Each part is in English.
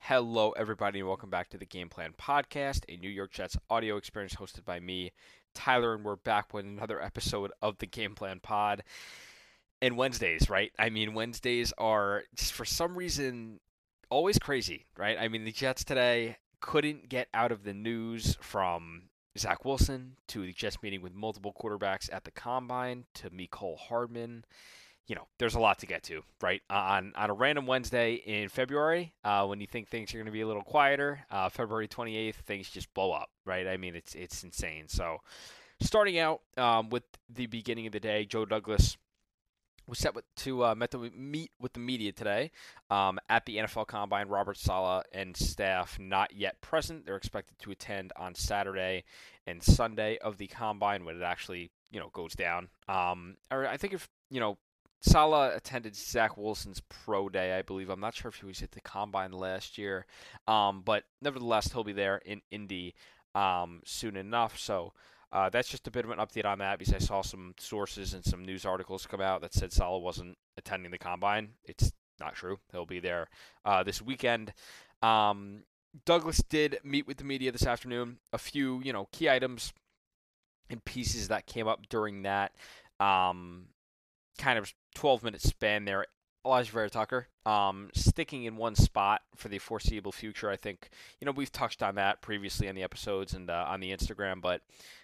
Hello, everybody, and welcome back to the Game Plan Podcast, a New York Jets audio experience hosted by me, Tyler, and we're back with another episode of the Game Plan Pod. And Wednesdays, right? I mean, Wednesdays are just for some reason always crazy, right? I mean, the Jets today couldn't get out of the news from Zach Wilson to the Jets meeting with multiple quarterbacks at the combine to Mecole Hardman. There's a lot to get to, right? On a random Wednesday in February, when you think things are going to be a little quieter, February 28th, things just blow up, right? I mean, it's insane. So, starting out with the beginning of the day, Joe Douglas was set to meet with the media today at the NFL Combine. Robert Saleh and staff not yet present. They're expected to attend on Saturday and Sunday of the Combine when it actually goes down. Or I think if Saleh attended Zach Wilson's pro day, I believe. I'm not sure if he was at the Combine last year, but nevertheless, he'll be there in Indy soon enough. So that's just a bit of an update on that because I saw some sources and some news articles come out that said Saleh wasn't attending the Combine. It's not true. He'll be there this weekend. Douglas did meet with the media this afternoon. A few, key items and pieces that came up during that kind of 12-minute span there. Alijah Vera-Tucker sticking in one spot for the foreseeable future. I think, we've touched on that previously on the episodes and on the Instagram, but,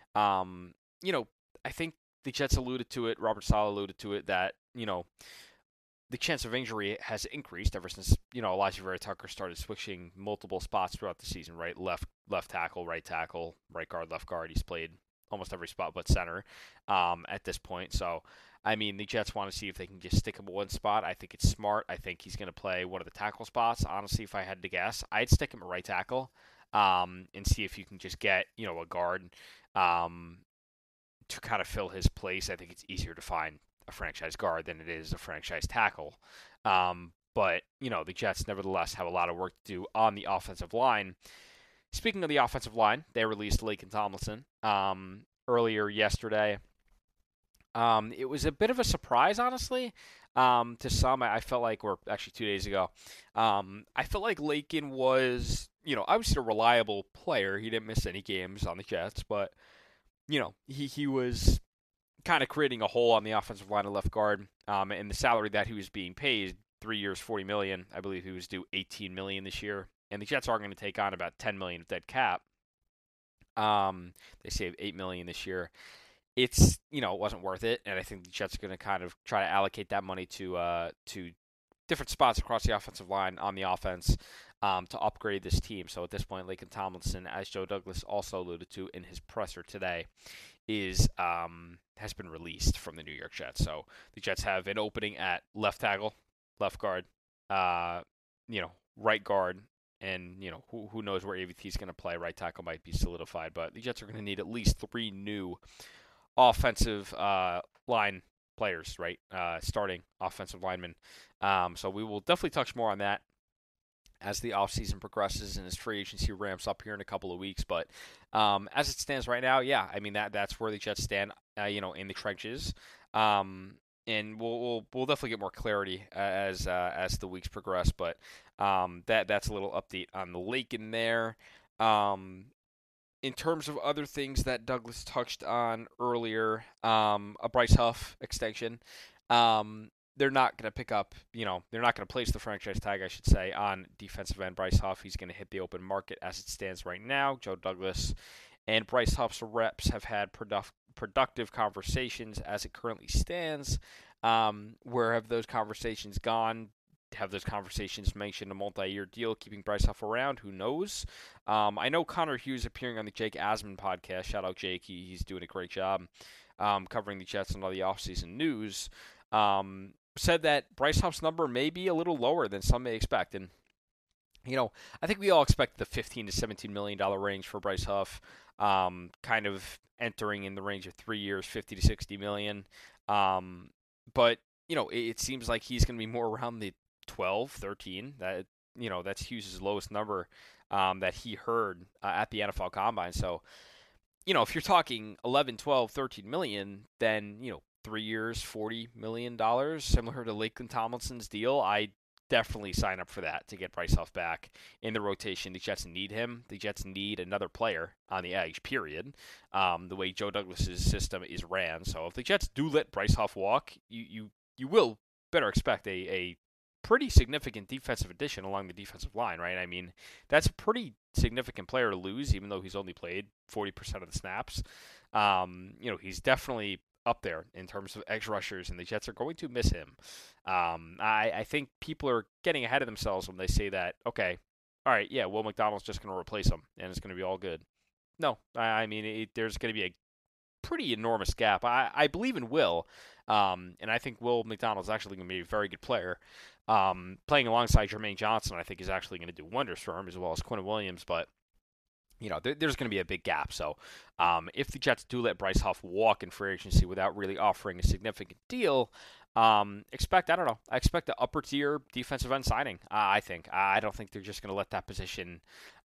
I think the Jets alluded to it, Robert Saleh alluded to it, that, the chance of injury has increased ever since, Alijah Vera-Tucker started switching multiple spots throughout the season, right? Left tackle, right guard, left guard. He's played almost every spot but center at this point. So, I mean, the Jets want to see if they can just stick him at one spot. I think it's smart. I think he's going to play one of the tackle spots. Honestly, if I had to guess, I'd stick him at right tackle and see if you can just get, a guard to kind of fill his place. I think it's easier to find a franchise guard than it is a franchise tackle. But, the Jets nevertheless have a lot of work to do on the offensive line. Speaking of the offensive line, they released Laken Tomlinson earlier yesterday. It was a bit of a surprise, honestly, to some. I felt like, or actually 2 days ago, I felt like Laken was, obviously a reliable player. He didn't miss any games on the Jets, but, he was kind of creating a hole on the offensive line of left guard, and the salary that he was being paid, 3 years, $40 million. I believe he was due $18 million this year, and the Jets are going to take on about $10 million of dead cap. They saved $8 million this year. It's it wasn't worth it, and I think the Jets are going to kind of try to allocate that money to different spots across the offensive line on the offense to upgrade this team. So at this point, Laken Tomlinson, as Joe Douglas also alluded to in his presser today, has been released from the New York Jets. So the Jets have an opening at left tackle, left guard, right guard. And, who knows where AVT is going to play. Right tackle might be solidified, but the Jets are going to need at least 3 new offensive line players, right? Starting offensive linemen. So we will definitely touch more on that as the offseason progresses and as free agency ramps up here in a couple of weeks. But as it stands right now, yeah, I mean that's where the Jets stand, in the trenches. And we'll definitely get more clarity as the weeks progress. But that's a little update on the lake in there. In terms of other things that Douglas touched on earlier, a Bryce Huff extension. They're not going to pick up, they're not going to place the franchise tag, I should say, on defensive end Bryce Huff. He's going to hit the open market as it stands right now. Joe Douglas and Bryce Huff's reps have had productive conversations as it currently stands. Where have those conversations gone? Have those conversations mentioned a multi-year deal, keeping Bryce Huff around? Who knows? I know Connor Hughes appearing on the Jake Asman podcast. Shout out Jake. He's doing a great job covering the Jets and all the offseason news. Said that Bryce Huff's number may be a little lower than some may expect. And, I think we all expect the $15 to $17 million range for Bryce Huff, kind of entering in the range of 3 years, $50 to $60 million. But, it seems like he's going to be more around the 12, 13. That's Hughes' lowest number that he heard at the NFL Combine. So, if you're talking 11, 12, 13 million, then, 3 years, $40 million, similar to Laken Tomlinson's deal, I definitely sign up for that to get Bryce Huff back in the rotation. The Jets need him. The Jets need another player on the edge, period. The way Joe Douglas's system is ran. So if the Jets do let Bryce Huff walk, you will better expect a pretty significant defensive addition along the defensive line, right? I mean, that's a pretty significant player to lose, even though he's only played 40% of the snaps. He's definitely up there in terms of edge rushers, and the Jets are going to miss him. I think people are getting ahead of themselves when they say that, okay, all right, yeah, Will McDonald's just going to replace him, and it's going to be all good. No, I mean, there's going to be a pretty enormous gap. I believe in Will, and I think Will McDonald's actually going to be a very good player. Playing alongside Jermaine Johnson, I think, is actually going to do wonders for him, as well as Quinn Williams, but there's going to be a big gap. So if the Jets do let Bryce Huff walk in free agency without really offering a significant deal, I expect an upper tier defensive end signing. I think. I don't think they're just going to let that position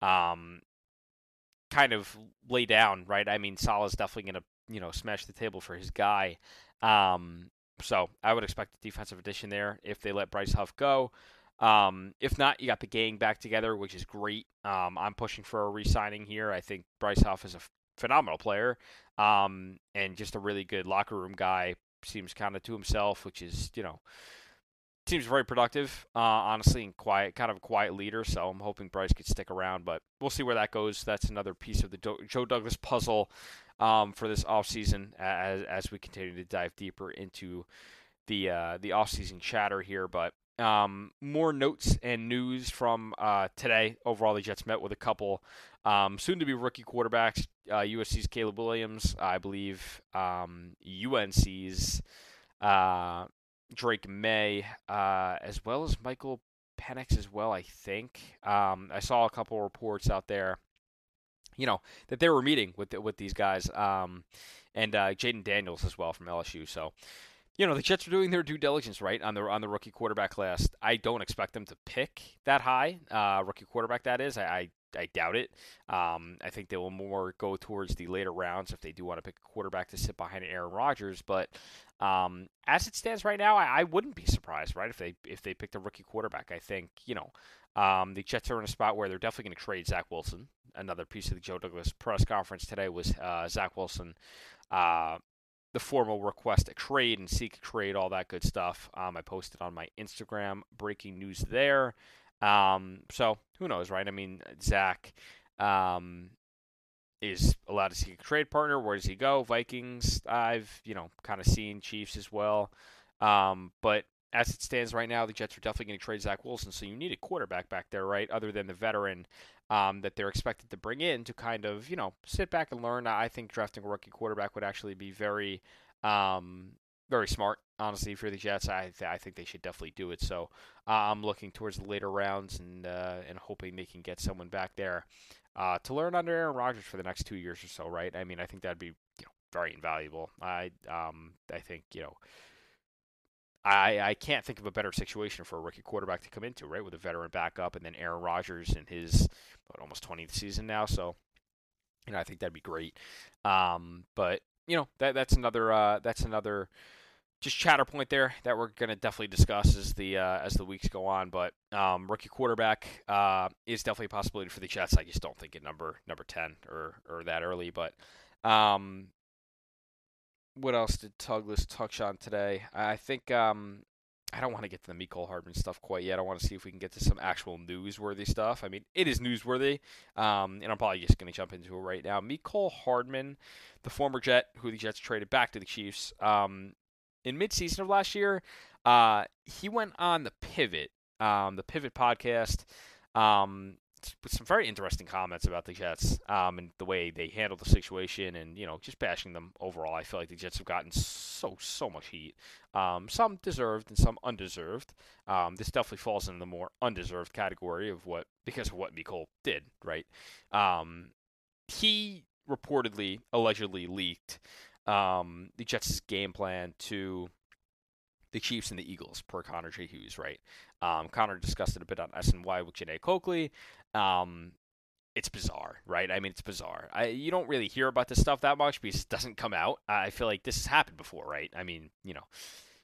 kind of lay down, right? I mean, Salah's definitely going to smash the table for his guy. So I would expect a defensive addition there if they let Bryce Huff go. If not, you got the gang back together, which is great. I'm pushing for a re-signing here. I think Bryce Huff is a phenomenal player, and just a really good locker room guy. Seems kind of to himself, which is, seems very productive, honestly, and quiet, kind of a quiet leader. So I'm hoping Bryce could stick around, but we'll see where that goes. That's another piece of the Joe Douglas puzzle for this offseason as we continue to dive deeper into the offseason chatter here. But more notes and news from today. Overall, the Jets met with a couple soon-to-be rookie quarterbacks. USC's Caleb Williams, I believe UNC's Drake May, as well as Michael Penix as well, I think. I saw a couple reports out there, that they were meeting with these guys, and Jaden Daniels as well from LSU. So, the Jets are doing their due diligence, right, on the rookie quarterback class. I don't expect them to pick that high, rookie quarterback, that is. I doubt it. I think they will more go towards the later rounds if they do want to pick a quarterback to sit behind Aaron Rodgers. But as it stands right now, I wouldn't be surprised, right, if they picked a rookie quarterback. I think, the Jets are in a spot where they're definitely going to trade Zach Wilson. Another piece of the Joe Douglas press conference today was Zach Wilson, the formal request a trade and seek a trade, all that good stuff. I posted on my Instagram breaking news there. So who knows, right? I mean, Zach is allowed to seek a trade partner. Where does he go? Vikings, I've, kind of seen. Chiefs as well. But as it stands right now, the Jets are definitely going to trade Zach Wilson. So you need a quarterback back there, right? Other than the veteran that they're expected to bring in to kind of, sit back and learn. I think drafting a rookie quarterback would actually be very, very smart, honestly, for the Jets. I think they should definitely do it. So I'm looking towards the later rounds and hoping they can get someone back there to learn under Aaron Rodgers for the next 2 years or so, right? I mean, I think that'd be very invaluable. I think I can't think of a better situation for a rookie quarterback to come into, right, with a veteran backup and then Aaron Rodgers in his almost 20th season now. So, I think that'd be great. But that's another just chatter point there that we're gonna definitely discuss as the weeks go on. But rookie quarterback is definitely a possibility for the Jets. I just don't think at number 10 or that early. But what else did Douglas touch on today? I think I don't want to get to the Mecole Hardman stuff quite yet. I want to see if we can get to some actual newsworthy stuff. I mean, it is newsworthy, and I'm probably just going to jump into it right now. Mecole Hardman, the former Jet, who the Jets traded back to the Chiefs, in midseason of last year, he went on the Pivot podcast, with some very interesting comments about the Jets and the way they handled the situation, and just bashing them overall. I feel like the Jets have gotten so much heat, some deserved and some undeserved. This definitely falls in the more undeserved category because of what Mecole did, right? He reportedly, allegedly leaked the Jets' game plan to the Chiefs and the Eagles, per Connor J. Hughes, right? Connor discussed it a bit on SNY with Janae Coakley. It's bizarre, right? I mean, it's bizarre. You don't really hear about this stuff that much because it doesn't come out. I feel like this has happened before, right? I mean,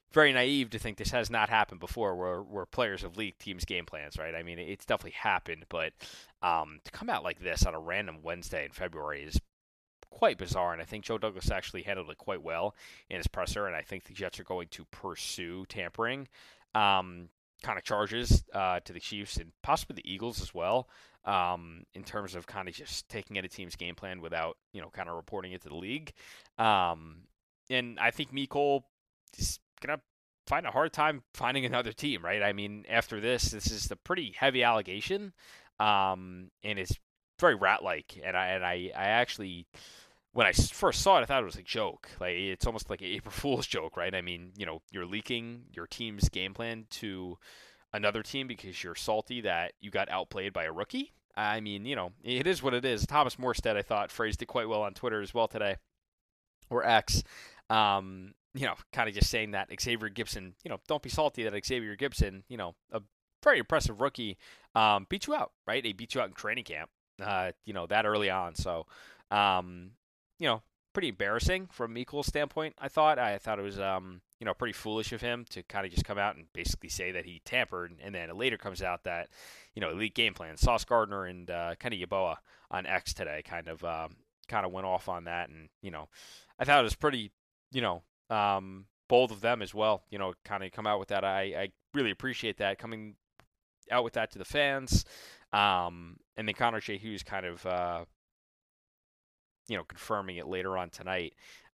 very naive to think this has not happened before, where players have leaked teams' game plans, right? I mean, it's definitely happened, but to come out like this on a random Wednesday in February is quite bizarre, and I think Joe Douglas actually handled it quite well in his presser, and I think the Jets are going to pursue tampering kind of charges to the Chiefs and possibly the Eagles as well, in terms of kind of just taking at a team's game plan without, kind of reporting it to the league. And I think Mecole is going to find a hard time finding another team, right? I mean, after this is a pretty heavy allegation, and it's very rat-like, and I actually, when I first saw it, I thought it was a joke. Like, it's almost like an April Fool's joke, right? I mean, you're leaking your team's game plan to another team because you're salty that you got outplayed by a rookie. I mean, it is what it is. Thomas Morstead, I thought, phrased it quite well on Twitter as well today, or X. Kind of just saying that Xavier Gipson, don't be salty that Xavier Gipson, a very impressive rookie, beat you out, right? He beat you out in training camp, that early on. So, pretty embarrassing from Mecole's standpoint, I thought. I thought it was, pretty foolish of him to kind of just come out and basically say that he tampered, and then it later comes out that, elite game plan. Sauce Gardner and Kenny Yeboah on X today kind of went off on that, and, I thought it was pretty, bold of them as well, kind of come out with that. I really appreciate that, coming out with that to the fans. And then Connor J. Hughes kind of, confirming it later on tonight.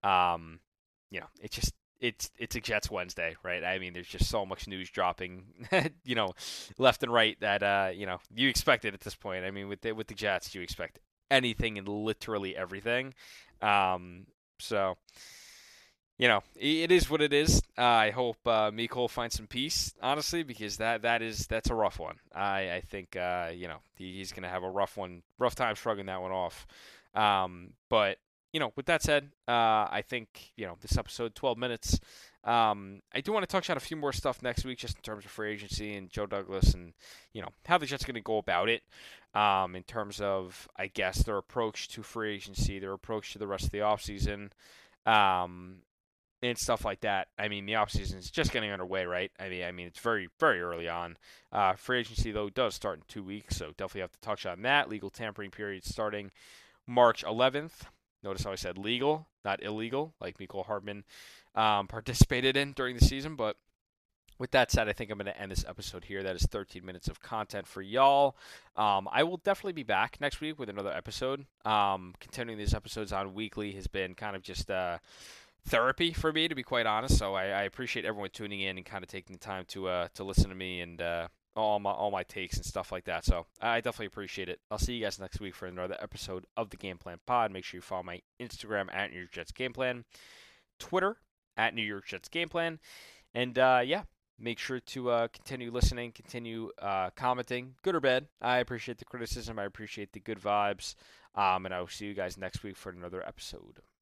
It's a Jets Wednesday, right? I mean, there's just so much news dropping, left and right that, you expect it at this point. I mean, with the Jets, you expect anything and literally everything. So, it is what it is. I hope Mecole finds some peace, honestly, because that's a rough one. I think, he's going to have a rough time shrugging that one off. But, with that said, I think, this episode, 12 minutes, I do want to touch on a few more stuff next week, just in terms of free agency and Joe Douglas and, how the Jets are going to go about it, in terms of, I guess, their approach to free agency, their approach to the rest of the offseason, and stuff like that. I mean, the offseason is just getting underway, right? I mean, it's very, very early on. Free agency, though, does start in 2 weeks, so definitely have to touch on that. Legal tampering period starting March 11th. Notice how I said legal, not illegal, like Mecole Hardman participated in during the season. But with that said, I think I'm going to end this episode here. That is 13 minutes of content for y'all. I will definitely be back next week with another episode. Continuing these episodes on weekly has been kind of just therapy for me, to be quite honest. So I appreciate everyone tuning in and kind of taking the time to listen to me and all my takes and stuff like that. So I definitely appreciate it. I'll see you guys next week for another episode of the Game Plan Pod. Make sure you follow my Instagram at New York Jets Game Plan, Twitter at New York Jets Game Plan, and make sure to continue listening, continue commenting, good or bad. I appreciate the criticism. I appreciate the good vibes. And I will see you guys next week for another episode.